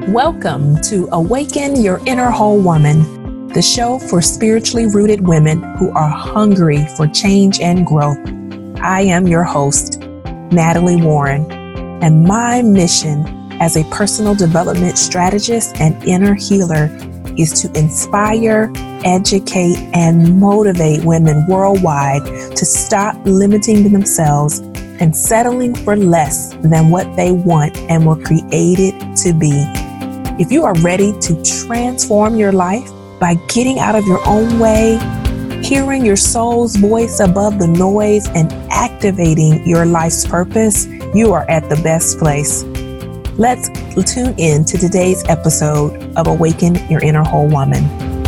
Welcome to Awaken Your Inner Whole Woman, the show for spiritually rooted women who are hungry for change and growth. I am your host, Natalie Warren, and my mission as a personal development strategist and inner healer is to inspire, educate, and motivate women worldwide to stop limiting themselves and settling for less than what they want and were created to be. If you are ready to transform your life by getting out of your own way, hearing your soul's voice above the noise, and activating your life's purpose, you are at the best place. Let's tune in to today's episode of Awaken Your Inner Whole Woman.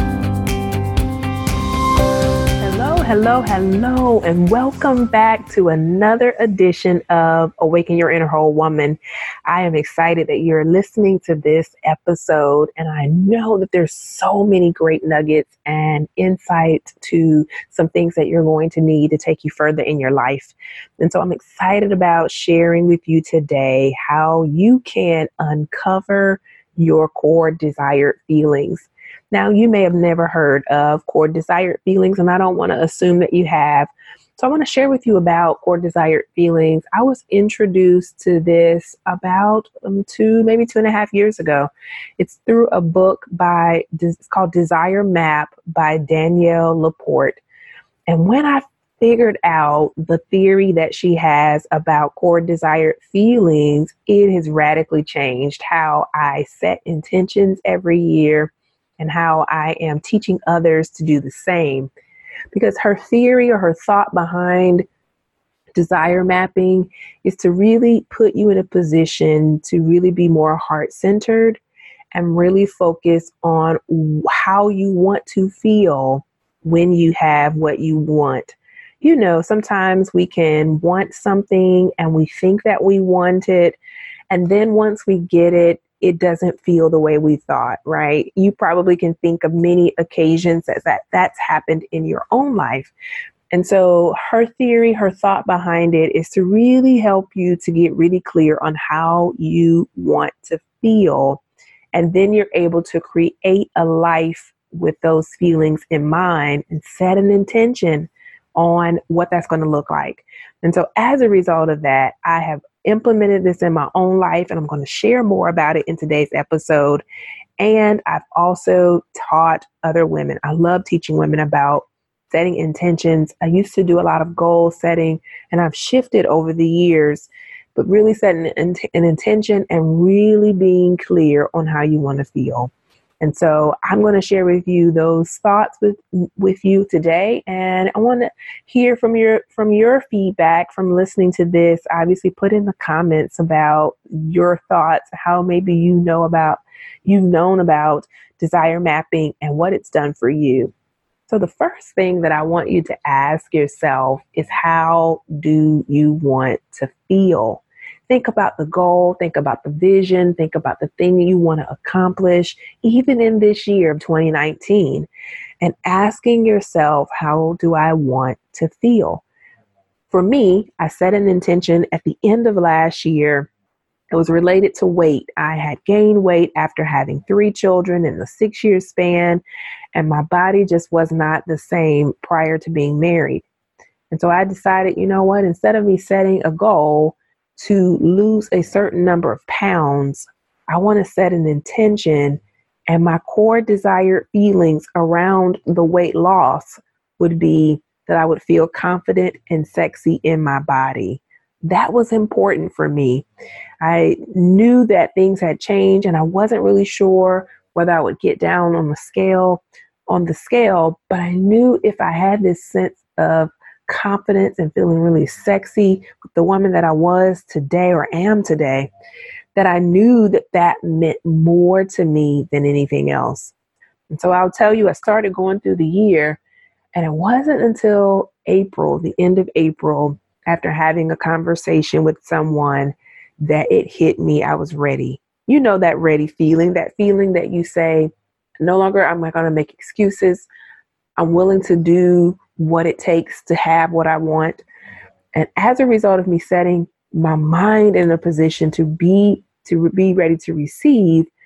Hello, and welcome back to another edition of Awaken Your Inner Whole Woman. I am excited that you're listening to this episode, and I know that there's so many great nuggets and insight to some things that you're going to need to take you further in your life. And so I'm excited about sharing with you today how you can uncover your core desired feelings. Now, you may have never heard of core desired feelings, and I don't want to assume that you have. So I want to share with you about core desired feelings. I was introduced to this about maybe 2.5 years ago. It's through a book it's called Desire Map by Danielle Laporte. And when I figured out the theory that she has about core desired feelings, it has radically changed how I set intentions every year and how I am teaching others to do the same. Because her theory or her thought behind desire mapping is to really put you in a position to really be more heart-centered and really focus on how you want to feel when you have what you want. You know, sometimes we can want something and we think that we want it, and then once we get it, it doesn't feel the way we thought, right? You probably can think of many occasions that's happened in your own life. And so her theory, her thought behind it is to really help you to get really clear on how you want to feel. And then you're able to create a life with those feelings in mind and set an intention on what that's going to look like. And so as a result of that, I have implemented this in my own life, and I'm going to share more about it in today's episode. And I've also taught other women. I love teaching women about setting intentions. I used to do a lot of goal setting, and I've shifted over the years, but really setting an intention and really being clear on how you want to feel. And so I'm going to share with you those thoughts with you today. And I want to hear from your feedback from listening to this. Obviously, put in the comments about your thoughts, how maybe you've known about desire mapping and what it's done for you. So the first thing that I want you to ask yourself is, how do you want to feel? Think about the goal, think about the vision, think about the thing you want to accomplish, even in this year of 2019, and asking yourself, how do I want to feel? For me, I set an intention at the end of last year. It was related to weight. I had gained weight after having 3 children in the 6-year span, and my body just was not the same prior to being married. And so I decided, you know what, instead of me setting a goal to lose a certain number of pounds, I want to set an intention, and my core desired feelings around the weight loss would be that I would feel confident and sexy in my body. That was important for me. I knew that things had changed, and I wasn't really sure whether I would get down on the scale, but I knew if I had this sense of confidence and feeling really sexy with the woman that I was today or am today, that I knew that meant more to me than anything else. And so I'll tell you, I started going through the year, and it wasn't until April, the end of April, after having a conversation with someone, that it hit me. I was ready. You know, that ready feeling, that feeling that you say, no longer am I going to make excuses. I'm willing to do what it takes to have what I want. And as a result of me setting my mind in a position to be ready to receive,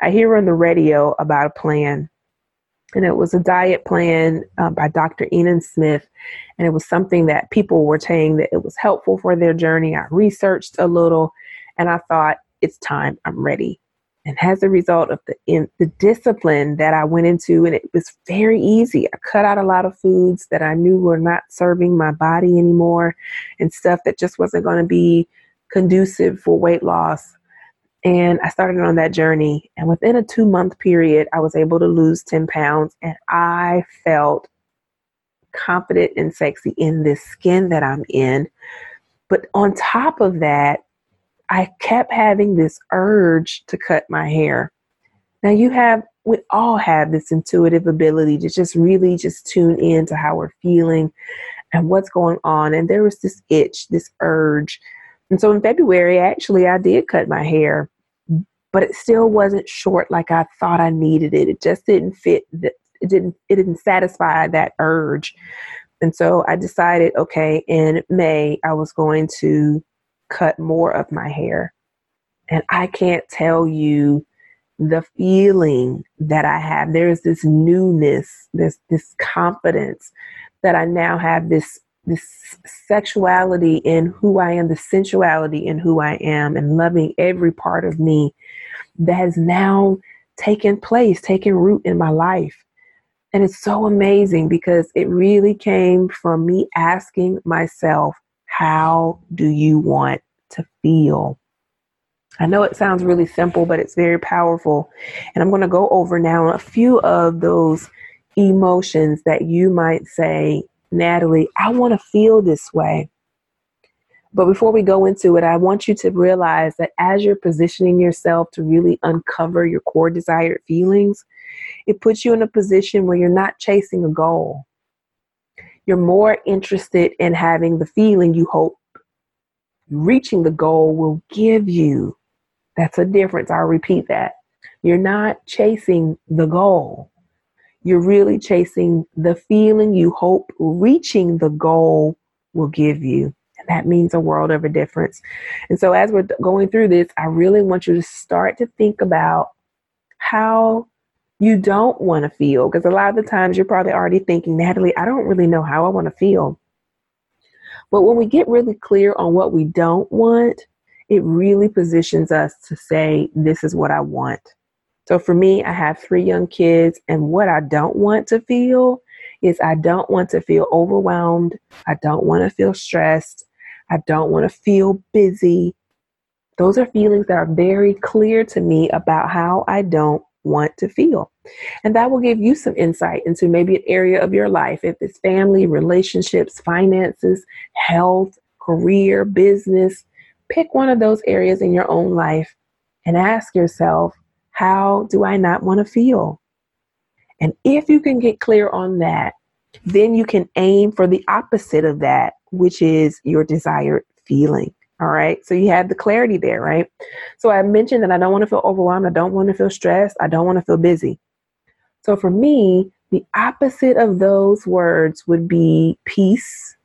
I hear on the radio about a plan, and it was a diet plan by Dr. Enan Smith. And it was something that people were saying that it was helpful for their journey. I researched a little and I thought, it's time, I'm ready. And as a result of the discipline that I went into, and it was very easy. I cut out a lot of foods that I knew were not serving my body anymore and stuff that just wasn't going to be conducive for weight loss. And I started on that journey. And within a 2-month period, I was able to lose 10 pounds. And I felt confident and sexy in this skin that I'm in. But on top of that, I kept having this urge to cut my hair. Now we all have this intuitive ability to just really just tune in to how we're feeling and what's going on. And there was this itch, this urge. And so in February, actually, I did cut my hair, but it still wasn't short like I thought I needed it. It just didn't fit. It didn't satisfy that urge. And so I decided, okay, in May, I was going to cut more of my hair. And I can't tell you the feeling that I have. There's this newness, this confidence that I now have, this sexuality in who I am, the sensuality in who I am, and loving every part of me that has now taken root in my life. And it's so amazing because it really came from me asking myself, how do you want to feel? I know it sounds really simple, but it's very powerful. And I'm going to go over now a few of those emotions that you might say, Natalie, I want to feel this way. But before we go into it, I want you to realize that as you're positioning yourself to really uncover your core desired feelings, it puts you in a position where you're not chasing a goal. You're more interested in having the feeling you hope reaching the goal will give you. That's a difference. I'll repeat that. You're not chasing the goal. You're really chasing the feeling you hope reaching the goal will give you. And that means a world of a difference. And so as we're going through this, I really want you to start to think about how you don't want to feel. Because a lot of the times you're probably already thinking, Natalie, I don't really know how I want to feel. But when we get really clear on what we don't want, it really positions us to say, this is what I want. So for me, I have 3 young kids, and what I don't want to feel is I don't want to feel overwhelmed. I don't want to feel stressed. I don't want to feel busy. Those are feelings that are very clear to me about how I don't want to feel. And that will give you some insight into maybe an area of your life. If it's family, relationships, finances, health, career, business, pick one of those areas in your own life and ask yourself, how do I not want to feel? And if you can get clear on that, then you can aim for the opposite of that, which is your desired feeling. All right. So you have the clarity there, right? So I mentioned that I don't want to feel overwhelmed. I don't want to feel stressed. I don't want to feel busy. So for me, the opposite of those words would be peace,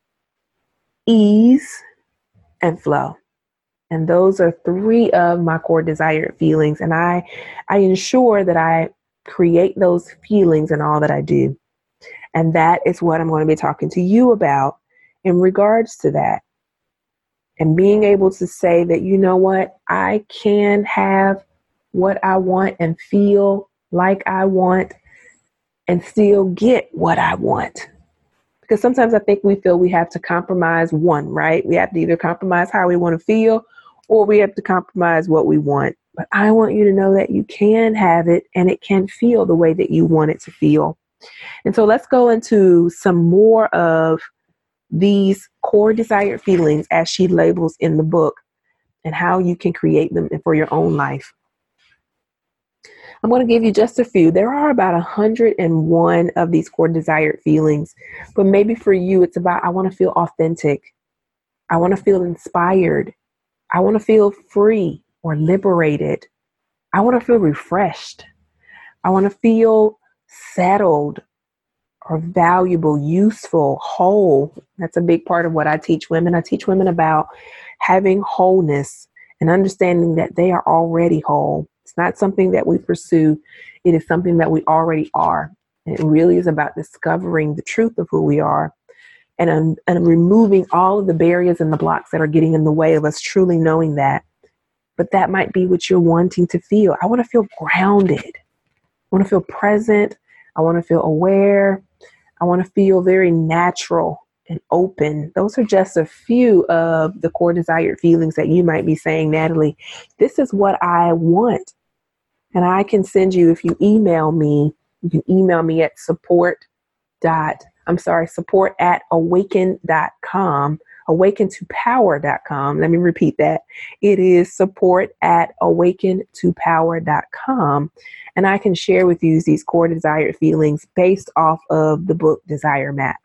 ease, and flow. And those are 3 of my core desired feelings. And I ensure that I create those feelings in all that I do. And that is what I'm going to be talking to you about in regards to that. And being able to say that, you know what, I can have what I want and feel like I want and still get what I want. Because sometimes I think we feel we have to compromise one, right? We have to either compromise how we want to feel or we have to compromise what we want. But I want you to know that you can have it and it can feel the way that you want it to feel. And so let's go into some more of these core desired feelings as she labels in the book and how you can create them for your own life. I'm going to give you just a few. There are about 101 of these core desired feelings, but maybe for you, it's about, I want to feel authentic. I want to feel inspired. I want to feel free or liberated. I want to feel refreshed. I want to feel settled or valuable, useful, whole. That's a big part of what I teach women. I teach women about having wholeness and understanding that they are already whole. It's not something that we pursue. It is something that we already are. And it really is about discovering the truth of who we are and removing all of the barriers and the blocks that are getting in the way of us truly knowing that. But that might be what you're wanting to feel. I want to feel grounded. I want to feel present. I want to feel aware. I want to feel very natural and open. Those are just a few of the core desired feelings that you might be saying, Natalie, this is what I want. And I can send you, if you email me, you can email me at support at awaken.com, awaken2power.com. Let me repeat that. It is support at awaken2power.com. And I can share with you these core desired feelings based off of the book Desire Map.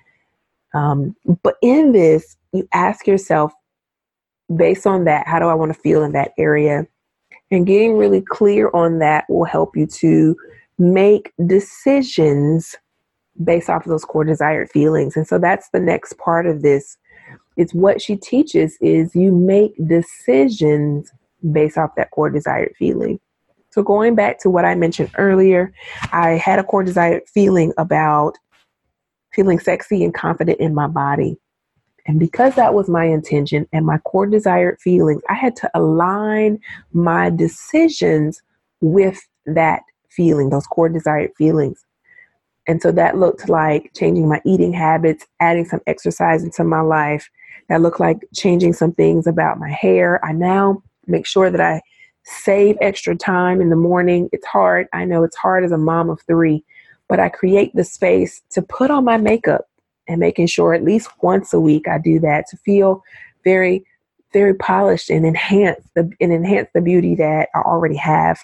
But in this, you ask yourself, based on that, how do I want to feel in that area? And getting really clear on that will help you to make decisions based off of those core desired feelings. And so that's the next part of this. It's what she teaches is you make decisions based off that core desired feeling. So going back to what I mentioned earlier, I had a core desired feeling about feeling sexy and confident in my body. And because that was my intention and my core desired feelings, I had to align my decisions with that feeling, those core desired feelings. And so that looked like changing my eating habits, adding some exercise into my life. That looked like changing some things about my hair. I now make sure that I save extra time in the morning. It's hard. I know it's hard as a mom of 3, but I create the space to put on my makeup and making sure at least once a week I do that to feel very, very polished and enhance the beauty that I already have.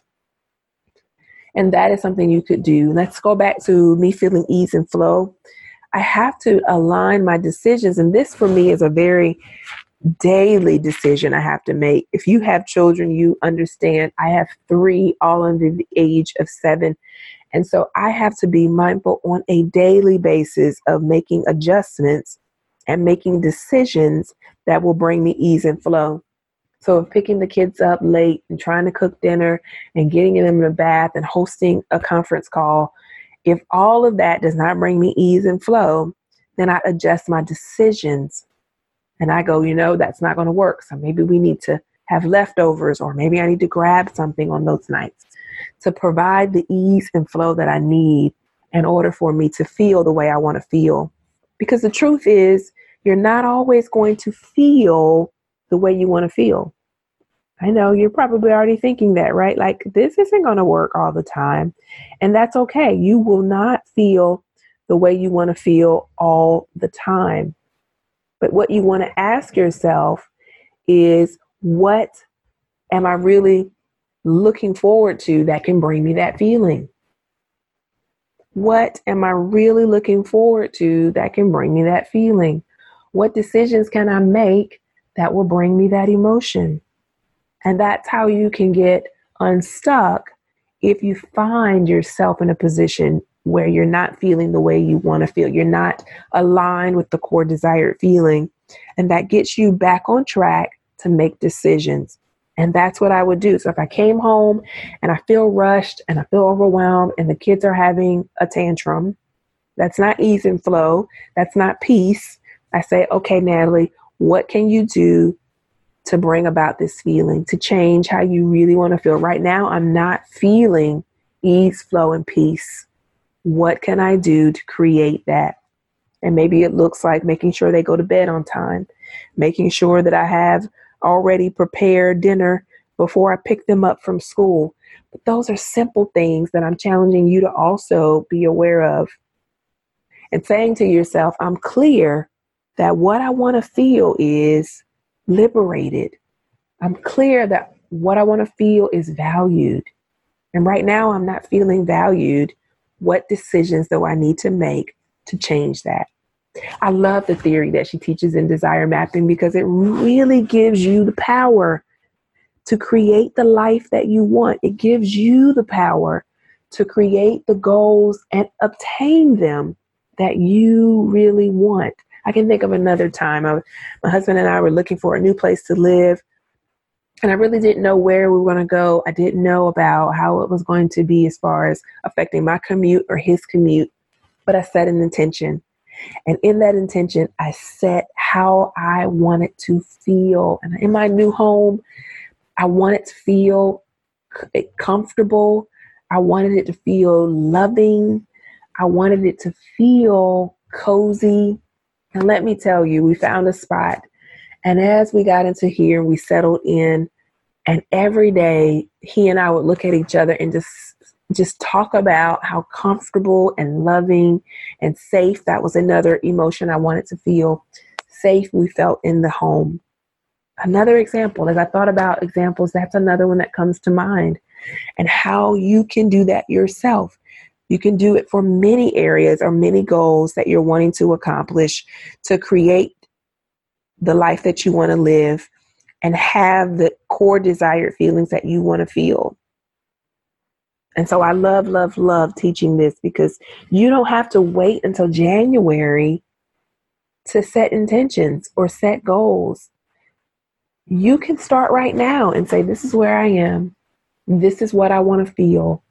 And that is something you could do. Let's go back to me feeling ease and flow. I have to align my decisions. And this for me is a very daily decision I have to make. If you have children, you understand I have 3 all under the age of 7. And so I have to be mindful on a daily basis of making adjustments and making decisions that will bring me ease and flow. So if picking the kids up late and trying to cook dinner and getting them in the bath and hosting a conference call, if all of that does not bring me ease and flow, then I adjust my decisions and I go, that's not going to work. So maybe we need to have leftovers, or maybe I need to grab something on those nights to provide the ease and flow that I need in order for me to feel the way I want to feel. Because the truth is, you're not always going to feel the way you want to feel. I know you're probably already thinking that, right? Like, this isn't going to work all the time. And that's okay. You will not feel the way you want to feel all the time. But what you want to ask yourself is, what am I really looking forward to that can bring me that feeling? What am I really looking forward to that can bring me that feeling? What decisions can I make that will bring me that emotion? And that's how you can get unstuck if you find yourself in a position where you're not feeling the way you want to feel. You're not aligned with the core desired feeling. And that gets you back on track to make decisions. And that's what I would do. So if I came home and I feel rushed and I feel overwhelmed and the kids are having a tantrum, that's not ease and flow. That's not peace. I say, okay, Natalie, what can you do to bring about this feeling, to change how you really want to feel? Right now, I'm not feeling ease, flow, and peace. What can I do to create that? And maybe it looks like making sure they go to bed on time, making sure that I have already prepared dinner before I pick them up from school. But those are simple things that I'm challenging you to also be aware of. And saying to yourself, I'm clear that what I want to feel is liberated. I'm clear that what I want to feel is valued. And right now I'm not feeling valued. What decisions do I need to make to change that? I love the theory that she teaches in Desire Mapping because it really gives you the power to create the life that you want. It gives you the power to create the goals and obtain them that you really want. I can think of another time. My husband and I were looking for a new place to live. And I really didn't know where we were going to go. I didn't know about how it was going to be as far as affecting my commute or his commute. But I set an intention. And in that intention, I set how I wanted to feel. And in my new home, I wanted to feel comfortable. I wanted it to feel loving. I wanted it to feel cozy. And let me tell you, we found a spot. And as we got into here, we settled in. And every day, he and I would look at each other and just talk about how comfortable and loving and safe. That was another emotion I wanted to feel. Safe we felt in the home. Another example, as I thought about examples, that's another one that comes to mind. And how you can do that yourself. You can do it for many areas or many goals that you're wanting to accomplish to create the life that you want to live and have the core desired feelings that you want to feel. And so I love, love, love teaching this because you don't have to wait until January to set intentions or set goals. You can start right now and say, this is where I am. This is what I want to feel.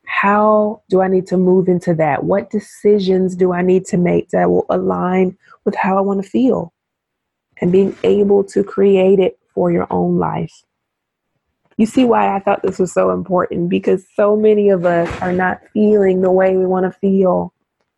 How do I need to move into that? What decisions do I need to make that will align with how I want to feel? And being able to create it for your own life. You see why I thought this was so important, because so many of us are not feeling the way we want to feel.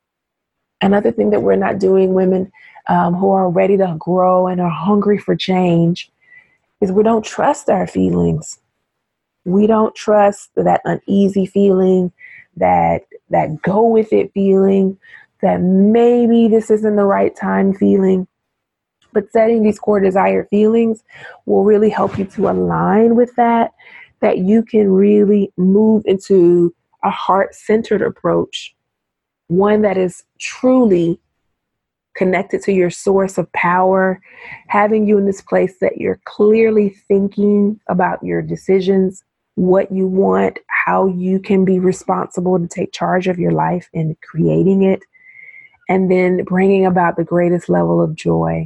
Another thing that we're not doing, women who are ready to grow and are hungry for change, is we don't trust our feelings. We don't trust that uneasy feeling, that go with it feeling, that maybe this isn't the right time feeling. But setting these core desired feelings will really help you to align with that you can really move into a heart-centered approach, one that is truly connected to your source of power, having you in this place that you're clearly thinking about your decisions, what you want, how you can be responsible to take charge of your life and creating it, and then bringing about the greatest level of joy.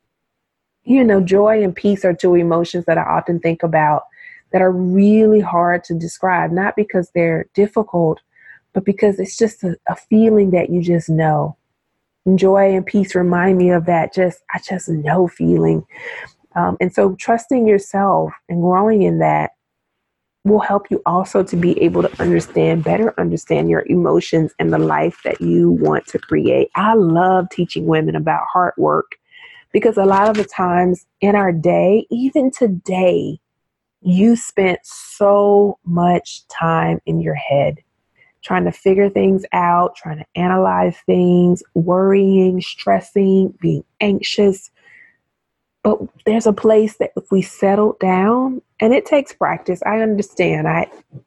You know, joy and peace are two emotions that I often think about that are really hard to describe, not because they're difficult, but because it's just a feeling that you just know. And joy and peace remind me of that I just know feeling. And so trusting yourself and growing in that will help you also to be able to better understand your emotions and the life that you want to create. I love teaching women about hard work because a lot of the times in our day, even today, you spent so much time in your head trying to figure things out, trying to analyze things, worrying, stressing, being anxious. But there's a place that if we settle down, and it takes practice, I understand. I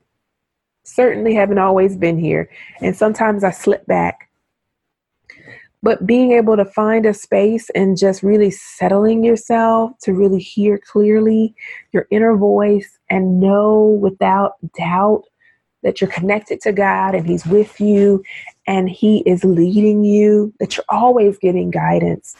certainly haven't always been here, and sometimes I slip back. But being able to find a space and just really settling yourself to really hear clearly your inner voice and know without doubt that you're connected to God and He's with you and He is leading you, that you're always getting guidance,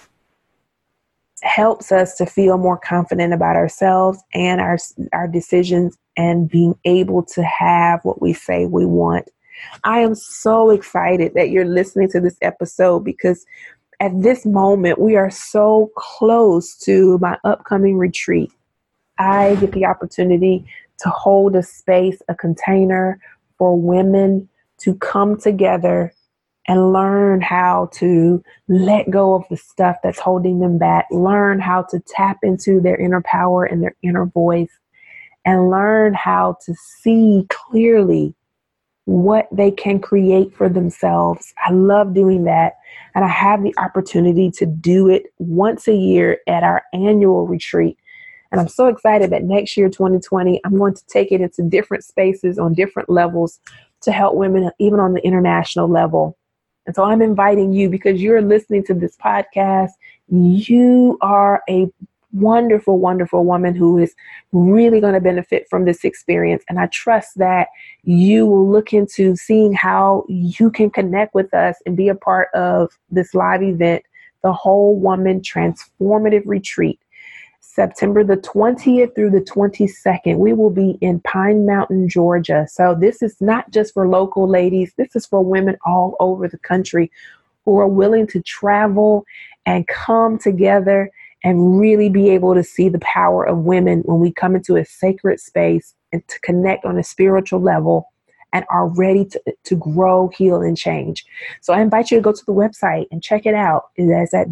helps us to feel more confident about ourselves and our decisions and being able to have what we say we want. I am so excited that you're listening to this episode because at this moment, we are so close to my upcoming retreat. I get the opportunity to hold a space, a container for women to come together and learn how to let go of the stuff that's holding them back, learn how to tap into their inner power and their inner voice, and learn how to see clearly what they can create for themselves. I love doing that. And I have the opportunity to do it once a year at our annual retreat. And I'm so excited that next year, 2020, I'm going to take it into different spaces on different levels to help women, even on the international level. And so I'm inviting you because you're listening to this podcast. You are a wonderful, wonderful woman who is really going to benefit from this experience. And I trust that you will look into seeing how you can connect with us and be a part of this live event, the Whole Woman Transformative Retreat. September the 20th through the 22nd, we will be in Pine Mountain, Georgia. So this is not just for local ladies. This is for women all over the country who are willing to travel and come together and really be able to see the power of women when we come into a sacred space and to connect on a spiritual level and are ready to grow, heal, and change. So I invite you to go to the website and check it out. It is at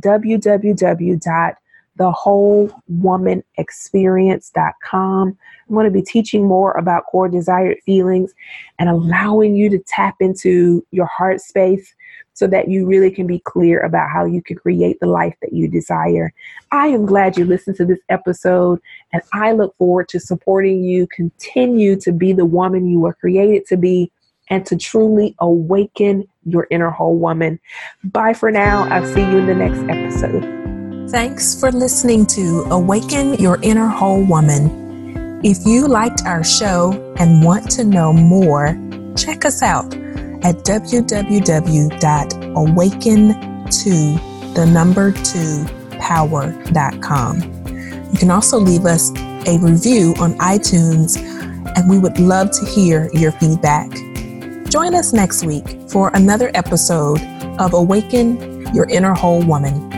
www.thewholewomanexperience.com. I'm going to be teaching more about core desired feelings and allowing you to tap into your heart space so that you really can be clear about how you can create the life that you desire. I am glad you listened to this episode, and I look forward to supporting you continue to be the woman you were created to be and to truly awaken your inner whole woman. Bye for now. I'll see you in the next episode. Thanks for listening to Awaken Your Inner Whole Woman. If you liked our show and want to know more, check us out at www.awaken2power.com. You can also leave us a review on iTunes, and we would love to hear your feedback. Join us next week for another episode of Awaken Your Inner Whole Woman.